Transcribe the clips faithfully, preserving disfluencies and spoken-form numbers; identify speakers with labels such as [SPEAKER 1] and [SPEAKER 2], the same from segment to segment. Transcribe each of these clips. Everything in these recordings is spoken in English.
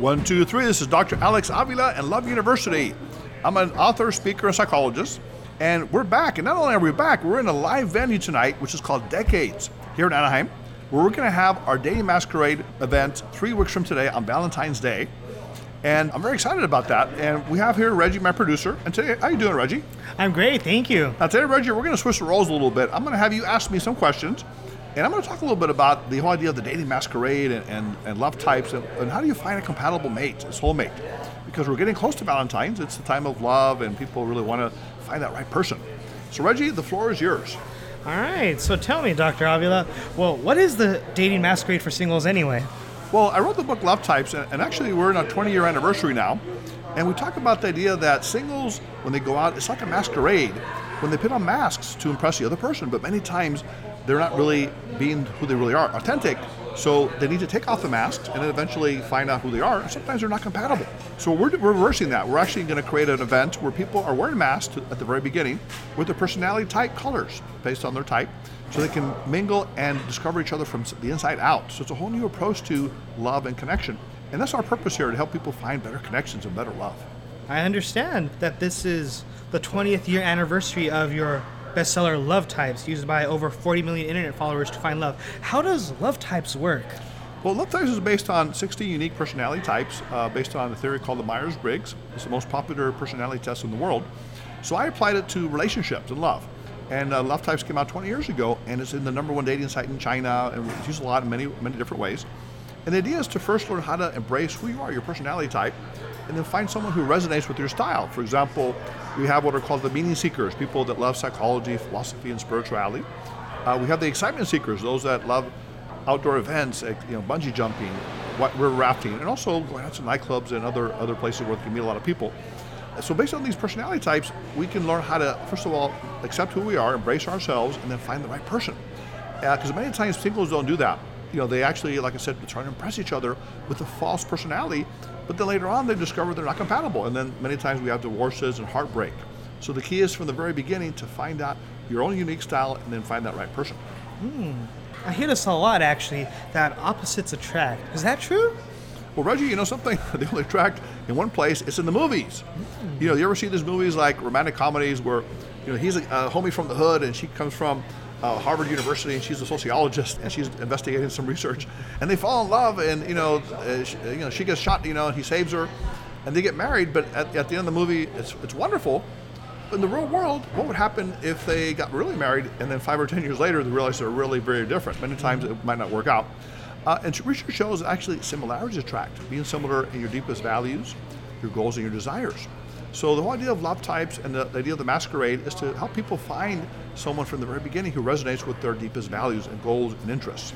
[SPEAKER 1] One, two, three. This is Doctor Alex Avila and Love University. I'm an author, speaker, and psychologist, and we're back. And not only are we back, we're in a live venue tonight, which is called Decades, here in Anaheim, where we're going to have our Dating Masquerade event three weeks from today on Valentine's Day. And I'm very excited about that. And we have here Reggie, my producer. And today, how you doing, Reggie?
[SPEAKER 2] I'm great, thank you.
[SPEAKER 1] Now today, Reggie, we're going to switch the roles a little bit. I'm going to have you ask me some questions. And I'm going to talk a little bit about the whole idea of the dating masquerade and, and, and love types and, and how do you find a compatible mate, a soulmate? Because we're getting close to Valentine's. It's the time of love and people really want to find that right person. So Reggie, the floor is yours.
[SPEAKER 2] All right, so tell me, Doctor Avila, well, what is the dating masquerade for singles anyway?
[SPEAKER 1] Well, I wrote the book Love Types, and, and actually we're in our twenty-year anniversary now. And we talk about the idea that singles, when they go out, it's like a masquerade, when they put on masks to impress the other person. But many times, they're not really being who they really are, authentic. So they need to take off the masks and then eventually find out who they are. And sometimes they're not compatible. So we're reversing that. We're actually going to create an event where people are wearing masks at the very beginning with their personality type colors based on their type, so they can mingle and discover each other from the inside out. So it's a whole new approach to love and connection. And that's our purpose here, to help people find better connections and better love.
[SPEAKER 2] I understand that this is the twentieth year anniversary of your bestseller Love Types, used by over forty million internet followers to find love. How does Love Types work?
[SPEAKER 1] Well, Love Types is based on sixty unique personality types, uh, based on a theory called the Myers-Briggs. It's the most popular personality test in the world. So I applied it to relationships and love. And uh, Love Types came out twenty years ago, and it's in the number one dating site in China, and it's used a lot in many, many different ways. And the idea is to first learn how to embrace who you are, your personality type, and then find someone who resonates with your style. For example, we have what are called the meaning seekers, people that love psychology, philosophy, and spirituality. Uh, we have the excitement seekers, those that love outdoor events, like, you know, bungee jumping, river rafting, and also going out to nightclubs and other, other places where you can meet a lot of people. So based on these personality types, we can learn how to, first of all, accept who we are, embrace ourselves, and then find the right person. Because uh, many times singles don't do that. You know, they actually, like I said, try to impress each other with a false personality, but then later on they discover they're not compatible, and then many times we have divorces and heartbreak. So the key is from the very beginning to find out your own unique style and then find that right person.
[SPEAKER 2] Hmm. I hear this a lot, actually, that opposites attract. Is that true?
[SPEAKER 1] Well, Reggie, you know something? They only attract in one place. It's in the movies. Mm. You know, you ever see these movies like romantic comedies where, you know, he's a, a homie from the hood and she comes from uh, Harvard University and she's a sociologist and she's investigating some research, and they fall in love, and you know, uh, she, you know, she gets shot, you know, and he saves her, and they get married. But at, at the end of the movie, it's it's wonderful. But in the real world, what would happen if they got really married and then five or ten years later they realize they're really very different? Many times it might not work out. Uh, and research shows that actually similarities attract, being similar in your deepest values, your goals, and your desires. So the whole idea of love types and the, the idea of the masquerade is to help people find someone from the very beginning who resonates with their deepest values and goals and interests.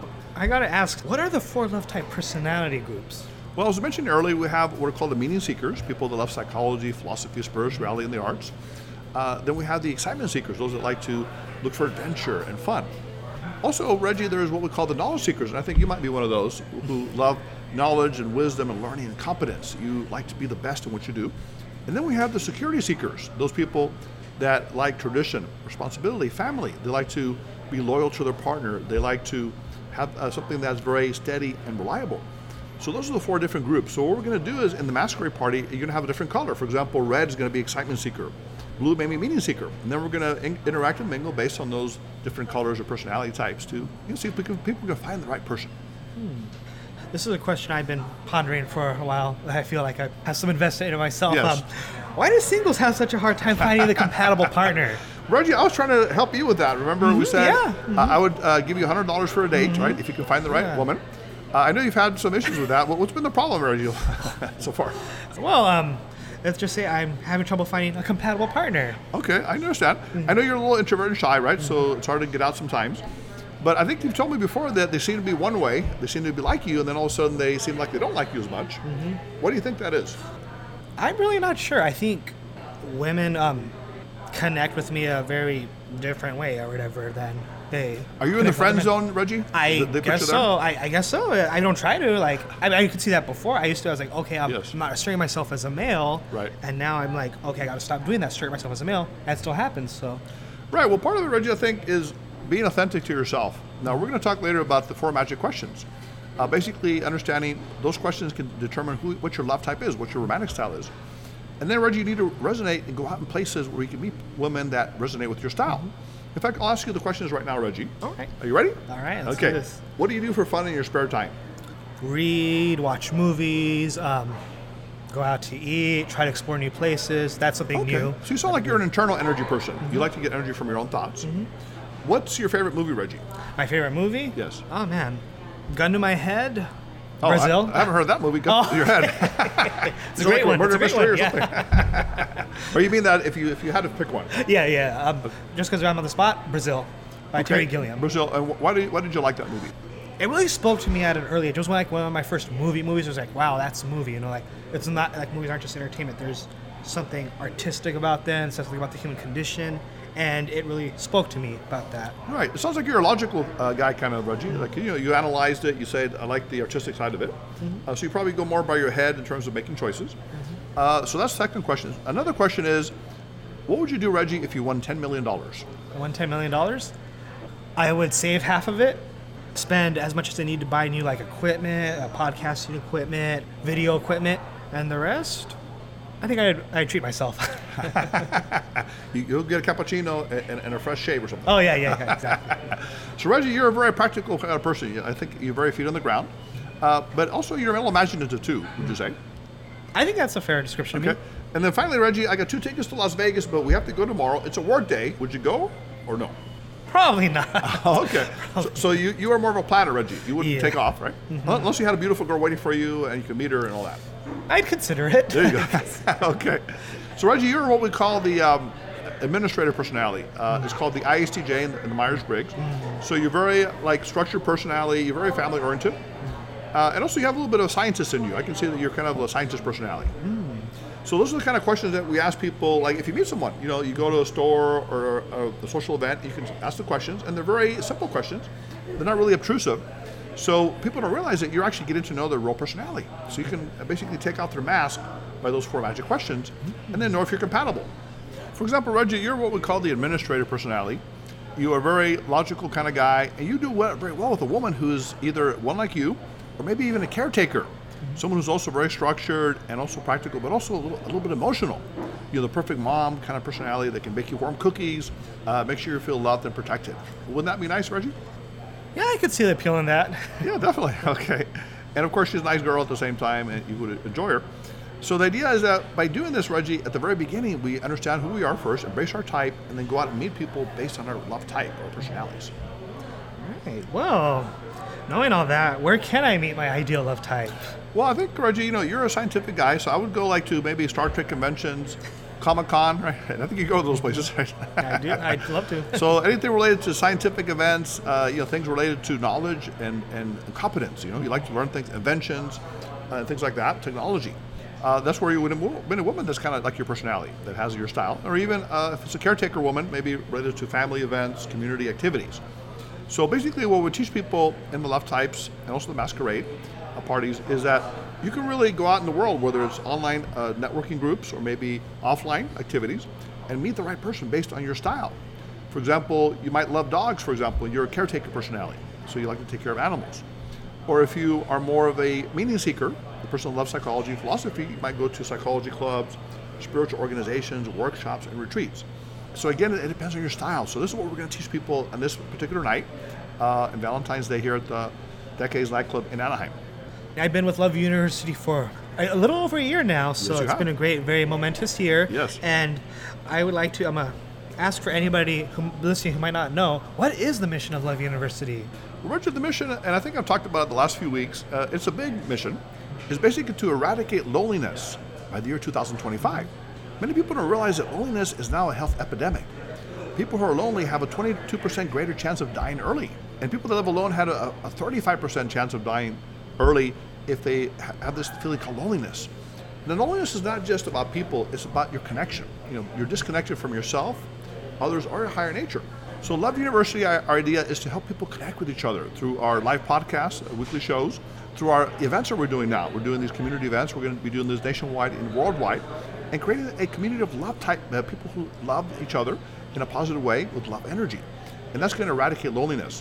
[SPEAKER 2] I gotta ask, what are the four love type personality groups?
[SPEAKER 1] Well, as I mentioned earlier, we have what are called the meaning seekers, people that love psychology, philosophy, spirituality, and the arts. Uh, then we have the excitement seekers, those that like to look for adventure and fun. Also, Reggie, there's what we call the knowledge seekers, and I think you might be one of those who love knowledge and wisdom and learning and competence. You like to be the best in what you do. And then we have the security seekers, those people that like tradition, responsibility, family. They like to be loyal to their partner. They like to have uh, something that's very steady and reliable. So those are the four different groups. So what we're going to do is, in the masquerade party, you're going to have a different color. For example, red is going to be excitement seeker. Blue may be meaning seeker. And then we're going to in- interact and mingle based on those different colors or personality types to, you know, see if we can, people can find the right person.
[SPEAKER 2] Hmm. This is a question I've been pondering for a while. I feel like I have some invested in myself.
[SPEAKER 1] Yes.
[SPEAKER 2] Um, why do singles have such a hard time finding the compatible partner?
[SPEAKER 1] Reggie, I was trying to help you with that. Remember, mm-hmm, we said
[SPEAKER 2] yeah. mm-hmm.
[SPEAKER 1] uh, I would uh, give you one hundred dollars for a date, mm-hmm. right, if you can find the right
[SPEAKER 2] yeah.
[SPEAKER 1] woman. Uh, I know you've had some issues with that. What's been the problem, Reggie, so far?
[SPEAKER 2] Well, um, let's just say I'm having trouble finding a compatible partner.
[SPEAKER 1] Okay, I understand. Mm-hmm. I know you're a little introverted and shy, right? Mm-hmm. So it's hard to get out sometimes. But I think you've told me before that they seem to be one way, they seem to be like you, and then all of a sudden they seem like they don't like you as much. Mm-hmm. What do you think that is?
[SPEAKER 2] I'm really not sure. I think women um, connect with me a very different way or whatever than they.
[SPEAKER 1] Are you in the friend zone, Reggie?
[SPEAKER 2] I they, they guess so. I, I guess so. I don't try to. Like, I, I could see that before. I used to, I was like, okay, I'm,
[SPEAKER 1] yes.
[SPEAKER 2] I'm not asserting myself as a male.
[SPEAKER 1] Right.
[SPEAKER 2] And now I'm like, okay, I got to stop doing that, asserting myself as a male. That still happens, so.
[SPEAKER 1] Right. Well, part of it, Reggie, I think, is being authentic to yourself. Now, we're going to talk later about the four magic questions. Uh, basically, understanding those questions can determine who, what your love type is, what your romantic style is. And then, Reggie, you need to resonate and go out in places where you can meet women that resonate with your style. Mm-hmm. In fact, I'll ask you the questions right now, Reggie.
[SPEAKER 2] All right.
[SPEAKER 1] Are you ready?
[SPEAKER 2] All right, let's
[SPEAKER 1] okay.
[SPEAKER 2] do this.
[SPEAKER 1] What do you do for fun in your spare time?
[SPEAKER 2] Read, watch movies, um, go out to eat, try to explore new places. That's something
[SPEAKER 1] Okay.
[SPEAKER 2] new.
[SPEAKER 1] So you sound like you're an internal energy person. Mm-hmm. You like to get energy from your own thoughts. Mm-hmm. What's your favorite movie, Reggie?
[SPEAKER 2] My favorite movie?
[SPEAKER 1] Yes.
[SPEAKER 2] Oh, man. Gun to my head.
[SPEAKER 1] Oh,
[SPEAKER 2] Brazil.
[SPEAKER 1] I, I haven't heard that movie. Gun
[SPEAKER 2] Oh.
[SPEAKER 1] to your head.
[SPEAKER 2] It's a great
[SPEAKER 1] like
[SPEAKER 2] one. It's
[SPEAKER 1] Murder
[SPEAKER 2] a great
[SPEAKER 1] mystery
[SPEAKER 2] one.
[SPEAKER 1] or
[SPEAKER 2] Yeah.
[SPEAKER 1] something? Or you mean that if you if you had to pick one?
[SPEAKER 2] yeah, yeah. Um, just because I'm on the spot, Brazil by
[SPEAKER 1] Okay.
[SPEAKER 2] Terry Gilliam.
[SPEAKER 1] Brazil. And wh- why did why did you like that movie?
[SPEAKER 2] It really spoke to me at an early age. It was like one of my first movie movies. It was like, wow, that's a movie. You know, like it's not like movies aren't just entertainment. There's something artistic about them, something about the human condition, and it really spoke to me about that.
[SPEAKER 1] Right. It sounds like you're a logical uh, guy, kind of, Reggie. Like you know, you analyzed it. You said, "I like the artistic side of it." Mm-hmm. Uh, so you probably go more by your head in terms of making choices. Mm-hmm. Uh, so that's the second question. Another question is, what would you do, Reggie, if you won ten million dollars?
[SPEAKER 2] I won ten million dollars. I would save half of it, spend as much as I need to buy new like equipment, uh, podcasting equipment, video equipment, and the rest, I think I'd, I'd treat myself.
[SPEAKER 1] you, you'll get a cappuccino and, and a fresh shave or something.
[SPEAKER 2] Oh, yeah, yeah, yeah, exactly.
[SPEAKER 1] So, Reggie, you're a very practical kind of person. I think you're very feet on the ground. Uh, but also, you're a little imaginative, too, would you say?
[SPEAKER 2] I think that's a fair description
[SPEAKER 1] Okay.
[SPEAKER 2] of me.
[SPEAKER 1] And then finally, Reggie, I got two tickets to Las Vegas, but we have to go tomorrow. It's award day. Would you go or no?
[SPEAKER 2] Probably not.
[SPEAKER 1] Oh, okay. So, so you, you are more of a planner, Reggie. You wouldn't
[SPEAKER 2] Yeah.
[SPEAKER 1] take off, right?
[SPEAKER 2] Mm-hmm.
[SPEAKER 1] Unless you had a beautiful girl waiting for you and you could meet her and all that.
[SPEAKER 2] I'd consider it.
[SPEAKER 1] There you go. Okay. So, Reggie, you're what we call the um, administrative personality. Uh, it's called the I S T J and the, and the Myers-Briggs. So you're very like structured personality. You're very family oriented, uh, and also you have a little bit of scientist in you. I can see that you're kind of a scientist personality. So those are the kind of questions that we ask people. Like if you meet someone, you know, you go to a store or a, a social event, you can ask the questions, and they're very simple questions. They're not really obtrusive. So people don't realize that you're actually getting to know their real personality. So you can basically take off their mask by those four magic questions, and then know if you're compatible. For example, Reggie, you're what we call the administrative personality. You are a very logical kind of guy, and you do well, very well with a woman who's either one like you, or maybe even a caretaker. Someone who's also very structured and also practical, but also a little, a little bit emotional. You're the perfect mom kind of personality that can make you warm cookies, uh, make sure you feel loved and protected. Wouldn't that be nice, Reggie?
[SPEAKER 2] Yeah, I could see the appeal in that.
[SPEAKER 1] Yeah, definitely. Okay. And of course, she's a nice girl at the same time, and you would enjoy her. So the idea is that by doing this, Reggie, at the very beginning, we understand who we are first, embrace our type, and then go out and meet people based on our love type or personalities.
[SPEAKER 2] Right. Well, knowing all that, where can I meet my ideal love type?
[SPEAKER 1] Well, I think, Reggie, you know, you're a scientific guy, so I would go like to maybe Star Trek conventions, Comic-Con, right? I think you go to those places, right?
[SPEAKER 2] I do. I'd love to.
[SPEAKER 1] So anything related to scientific events, uh, you know, things related to knowledge and, and competence, you know, you like to learn things, inventions, uh, things like that, technology. Uh, that's where you would win a woman that's kind of like your personality, that has your style. Or even uh, if it's a caretaker woman, maybe related to family events, community activities. So basically what we teach people in the love types and also the masquerade uh, parties is that you can really go out in the world, whether it's online uh, networking groups or maybe offline activities, and meet the right person based on your style. For example, you might love dogs, for example, you're a caretaker personality, so you like to take care of animals. Or if you are more of a meaning seeker, the person who loves psychology and philosophy, you might go to psychology clubs, spiritual organizations, workshops, and retreats. So again, it, it depends on your style. So this is what we're going to teach people on this particular night, uh, on Valentine's Day here at the Decades Nightclub in Anaheim.
[SPEAKER 2] I've been with Love University for a little over a year now, so
[SPEAKER 1] Yes, you
[SPEAKER 2] it's
[SPEAKER 1] have.
[SPEAKER 2] been a great, very momentous year.
[SPEAKER 1] Yes.
[SPEAKER 2] And I would like to, I'm going to ask for anybody who listening who might not know, what is the mission of Love University?
[SPEAKER 1] Richard, the mission, and I think I've talked about it the last few weeks, uh, it's a big mission, is basically to eradicate loneliness by the year two thousand twenty-five. Many people don't realize that loneliness is now a health epidemic. People who are lonely have a twenty-two percent greater chance of dying early. And people that live alone had a, a thirty-five percent chance of dying early if they ha- have this feeling called loneliness. And the loneliness is not just about people, it's about your connection. You know, you're disconnected from yourself, others, or your higher nature. So Love University, our, our idea is to help people connect with each other through our live podcasts, uh, weekly shows, through our events that we're doing now. We're doing these community events. We're going to be doing this nationwide and worldwide, and creating a community of love type, uh, people who love each other in a positive way with love energy. And that's going to eradicate loneliness.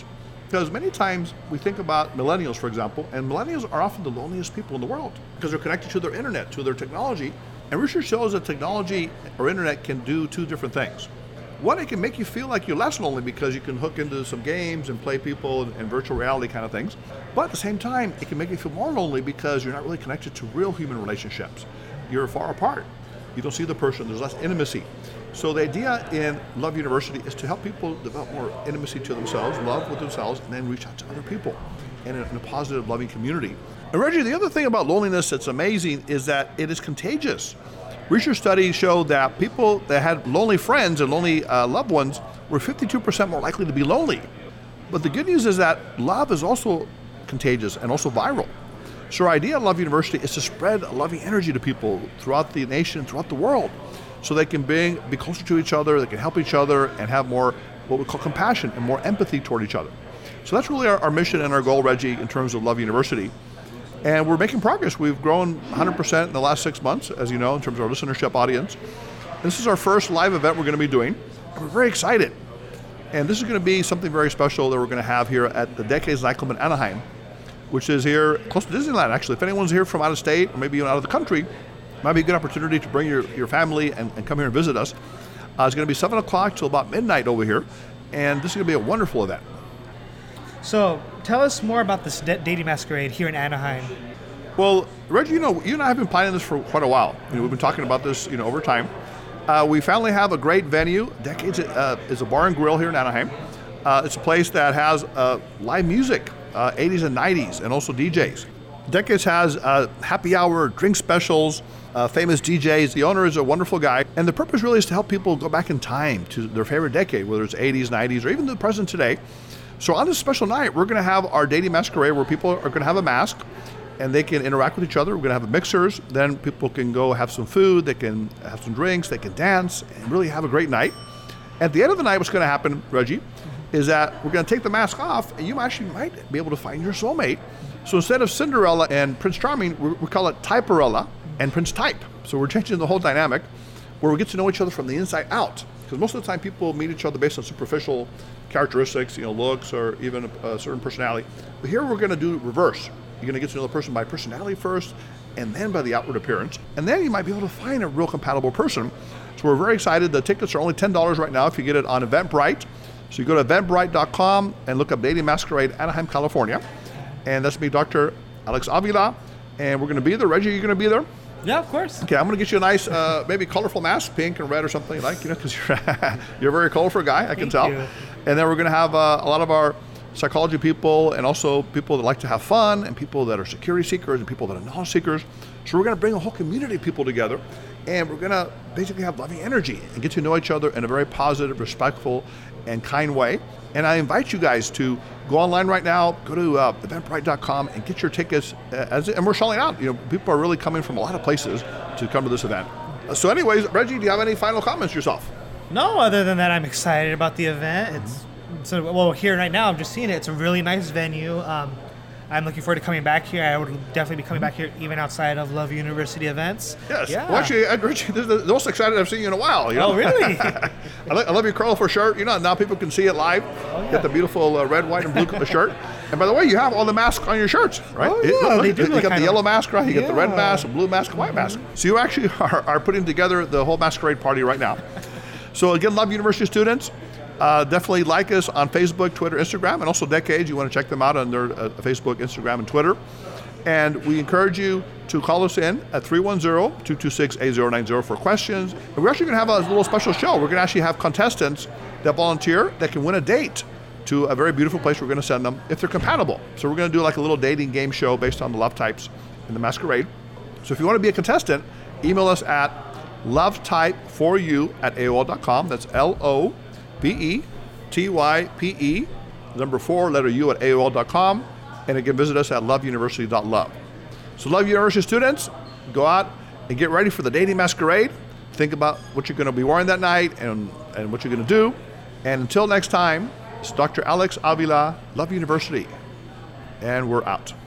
[SPEAKER 1] Because many times we think about millennials, for example, and millennials are often the loneliest people in the world because they're connected to their internet, to their technology. And research shows that technology or internet can do two different things. One, it can make you feel like you're less lonely because you can hook into some games and play people and, and virtual reality kind of things. But at the same time, it can make you feel more lonely because you're not really connected to real human relationships. You're far apart. You don't see the person. There's less intimacy. So the idea in Love University is to help people develop more intimacy to themselves, love with themselves, and then reach out to other people in a, in a positive, loving community. And Reggie, the other thing about loneliness that's amazing is that it is contagious. Research studies show that people that had lonely friends and lonely uh, loved ones were fifty-two percent more likely to be lonely. But the good news is that love is also contagious and also viral. So our idea at Love University is to spread a loving energy to people throughout the nation, throughout the world, so they can be, be closer to each other, they can help each other, and have more what we call compassion and more empathy toward each other. So that's really our, our mission and our goal, Reggie, in terms of Love University. And we're making progress. We've grown one hundred percent in the last six months, as you know, in terms of our listenership audience. This is our first live event we're going to be doing. And we're very excited. And this is going to be something very special that we're going to have here at the Decades Nightclub in Anaheim, which is here close to Disneyland, actually. If anyone's here from out of state or maybe even out of the country, it might be a good opportunity to bring your, your family and, and come here and visit us. Uh, it's going to be seven o'clock till about midnight over here. And this is going to be a wonderful event.
[SPEAKER 2] So tell us more about this D- Dating Masquerade here in Anaheim.
[SPEAKER 1] Well, Reggie, you know, you and I have been planning this for quite a while. You know, we've been talking about this, you know, over time. Uh, we finally have a great venue. Decades uh, is a bar and grill here in Anaheim. Uh, it's a place that has uh, live music, uh, eighties and nineties, and also D Js. Decades has uh, happy hour, drink specials, uh, famous D Js. The owner is a wonderful guy. And the purpose really is to help people go back in time to their favorite decade, whether it's eighties, nineties, or even the present today. So on this special night, we're going to have our Dating Masquerade where people are going to have a mask and they can interact with each other. We're going to have mixers. Then people can go have some food. They can have some drinks. They can dance and really have a great night. At the end of the night, what's going to happen, Reggie, is that we're going to take the mask off and you actually might be able to find your soulmate. So instead of Cinderella and Prince Charming, we, we call it Typerella and Prince Type. So we're changing the whole dynamic where we get to know each other from the inside out. Because most of the time people meet each other based on superficial characteristics, you know, looks or even a, a certain personality. But here we're going to do reverse. You're going to get to know the person by personality first and then by the outward appearance. And then you might be able to find a real compatible person. So we're very excited. The tickets are only ten dollars right now if you get it on Eventbrite. So you go to eventbrite dot com and look up Dating Masquerade, Anaheim, California. And that's me, Doctor Alex Avila. And we're going to be there. Reggie, are you going to be there?
[SPEAKER 2] Yeah, of course.
[SPEAKER 1] Okay, I'm going to get you a nice, uh, maybe colorful mask, pink and red or something like, you know, because you're, you're a very colorful guy, I can
[SPEAKER 2] Thank
[SPEAKER 1] tell.
[SPEAKER 2] you.
[SPEAKER 1] And then we're going to have uh, a lot of our psychology people and also people that like to have fun and people that are security seekers and people that are knowledge seekers. So we're going to bring a whole community of people together and we're going to basically have loving energy and get to know each other in a very positive, respectful, and kind way. And I invite you guys to go online right now, go to uh, eventbrite dot com and get your tickets. Uh, as and we're selling out. You know, people are really coming from a lot of places to come to this event. Uh, so anyways, Reggie, do you have any final comments yourself?
[SPEAKER 2] No, other than that, I'm excited about the event. It's so well here right now. I'm just seeing it. It's a really nice venue. Um, I'm looking forward to coming back here. I would definitely be coming back here even outside of Love University events.
[SPEAKER 1] Yes.
[SPEAKER 2] Yeah.
[SPEAKER 1] Well, actually, uh, Richie, this is the most excited I've seen you in a while. You know?
[SPEAKER 2] Oh, really?
[SPEAKER 1] I, lo- I love your colorful shirt. You know, now people can see it live.
[SPEAKER 2] Oh, yeah.
[SPEAKER 1] Get the beautiful uh, red, white, and blue shirt. And by the way, you have all the masks on your shirts, right?
[SPEAKER 2] Oh,
[SPEAKER 1] It-
[SPEAKER 2] yeah,
[SPEAKER 1] look,
[SPEAKER 2] they
[SPEAKER 1] look,
[SPEAKER 2] do
[SPEAKER 1] you
[SPEAKER 2] look
[SPEAKER 1] got the
[SPEAKER 2] kind
[SPEAKER 1] yellow
[SPEAKER 2] of-
[SPEAKER 1] mask, right? You get the red
[SPEAKER 2] Yeah.
[SPEAKER 1] mask, a blue mask, a white mask. So you actually are, are putting together the whole masquerade party right now. So again, Love University students. Uh, definitely like us on Facebook, Twitter, Instagram, and also Decades. You want to check them out on their uh, Facebook, Instagram, and Twitter. And we encourage you to call us in at three one zero, two two six, eight zero nine zero for questions. And we're actually going to have a little special show. We're going to actually have contestants that volunteer that can win a date to a very beautiful place we're going to send them if they're compatible. So we're going to do like a little dating game show based on the love types in the masquerade. So if you want to be a contestant, email us at lovetype for you at A O L dot com. That's L O B E T Y P E, number four, letter U at A O L dot com. And again, visit us at love university dot love. So Love University students, go out and get ready for the Dating Masquerade. Think about what you're going to be wearing that night and, and what you're going to do. And until next time, it's Doctor Alex Avila, Love University. And we're out.